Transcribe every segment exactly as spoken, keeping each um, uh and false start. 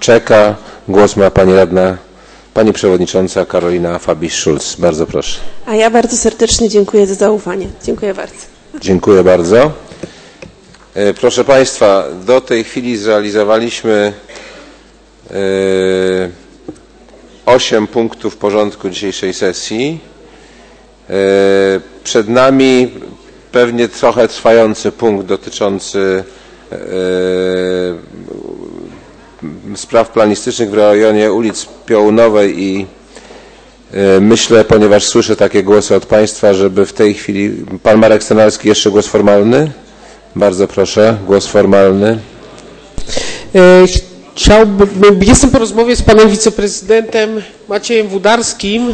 czeka. Głos ma pani radna, pani przewodnicząca Karolina Fabiś-Szulc. Bardzo proszę. A ja bardzo serdecznie dziękuję za zaufanie. Dziękuję bardzo. Dziękuję bardzo. Proszę państwa, do tej chwili zrealizowaliśmy osiem punktów porządku dzisiejszej sesji. Przed nami pewnie trochę trwający punkt dotyczący spraw planistycznych w rejonie ulic Piołunowej i myślę, ponieważ słyszę takie głosy od państwa, żeby w tej chwili pan Marek Stanalski, jeszcze głos formalny. Bardzo proszę, głos formalny. Chciałbym, jestem po rozmowie z panem wiceprezydentem Maciejem Wódarskim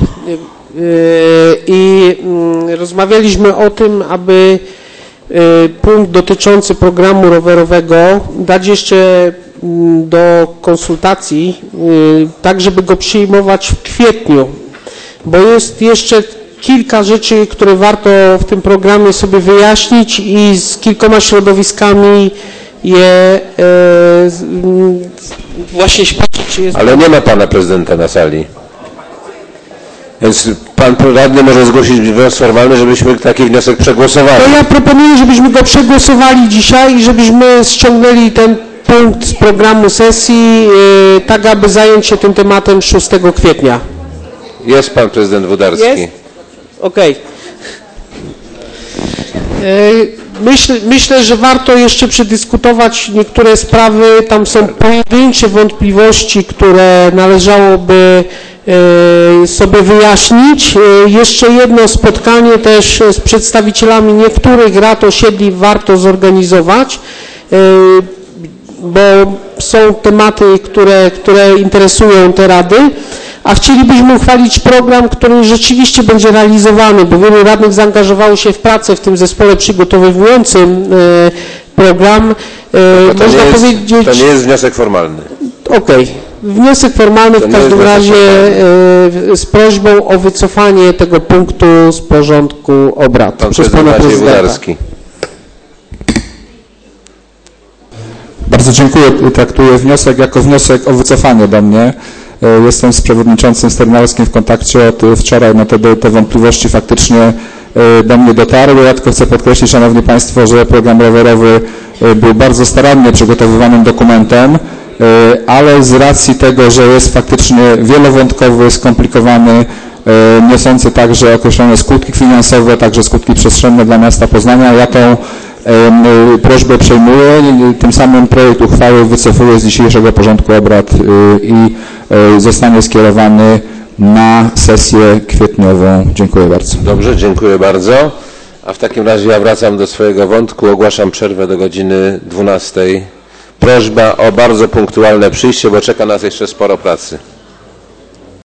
i rozmawialiśmy o tym, aby punkt dotyczący programu rowerowego dać jeszcze do konsultacji, tak żeby go przyjmować w kwietniu, bo jest jeszcze kilka rzeczy, które warto w tym programie sobie wyjaśnić i z kilkoma środowiskami je e, właśnie patrzeć, czy jest... Ale nie ma pana prezydenta na sali. Więc pan radny może zgłosić wniosek formalny, żebyśmy taki wniosek przegłosowali. To ja proponuję, żebyśmy go przegłosowali dzisiaj i żebyśmy ściągnęli ten punkt z programu sesji, e, tak aby zająć się tym tematem szóstego kwietnia. Jest pan prezydent Wódarski. Jest? Okej. Okay. Myślę, myślę, że warto jeszcze przedyskutować niektóre sprawy. Tam są pojedyncze wątpliwości, które należałoby sobie wyjaśnić. Jeszcze jedno spotkanie też z przedstawicielami niektórych rad osiedli warto zorganizować, bo są tematy, które, które interesują te rady. A chcielibyśmy uchwalić program, który rzeczywiście będzie realizowany, bo wielu radnych zaangażowało się w pracę w tym zespole przygotowującym program. To, to, Można nie jest, powiedzieć... to nie jest wniosek formalny. Okej. Okay. Wniosek formalny w każdym razie formalny. Z prośbą o wycofanie tego punktu z porządku obrad. Pan przez pana prezydenta. Wódarski. Bardzo dziękuję. Traktuję wniosek jako wniosek o wycofanie do mnie. Jestem z przewodniczącym Sternalskim w kontakcie od wczoraj, no te, te wątpliwości faktycznie do mnie dotarły. Ja tylko chcę podkreślić, szanowni państwo, że program rowerowy był bardzo starannie przygotowywanym dokumentem, ale z racji tego, że jest faktycznie wielowątkowy, skomplikowany, niosący także określone skutki finansowe, także skutki przestrzenne dla miasta Poznania, ja tą prośbę przejmuję, tym samym projekt uchwały wycofuję z dzisiejszego porządku obrad i zostanie skierowany na sesję kwietniową. Dziękuję bardzo. Dobrze, dziękuję bardzo. A w takim razie ja wracam do swojego wątku. Ogłaszam przerwę do godziny dwunastej. Prośba o bardzo punktualne przyjście, bo czeka nas jeszcze sporo pracy.